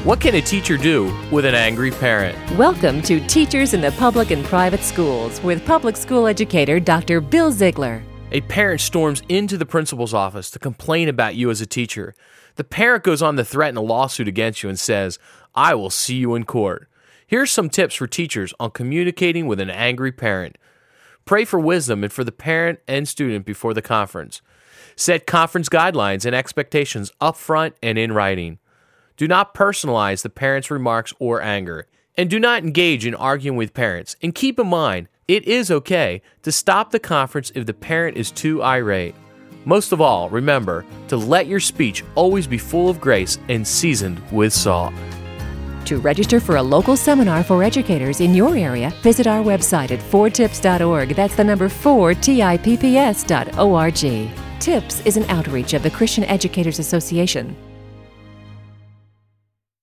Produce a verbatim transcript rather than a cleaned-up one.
What can a teacher do with an angry parent? Welcome to Teachers in the Public and Private Schools with public school educator Doctor Bill Ziegler. A parent storms into the principal's office to complain about you as a teacher. The parent goes on to threaten a lawsuit against you and says, "I will see you in court." Here's some tips for teachers on communicating with an angry parent. Pray for wisdom and for the parent and student before the conference. Set conference guidelines and expectations up front and in writing. Do not personalize the parent's remarks or anger. And do not engage in arguing with parents. And keep in mind, it is okay to stop the conference if the parent is too irate. Most of all, remember to let your speech always be full of grace and seasoned with salt. To register for a local seminar for educators in your area, visit our website at four tips dot org. That's the number four, T I P P S dot O R G. TIPS is an outreach of the Christian Educators Association.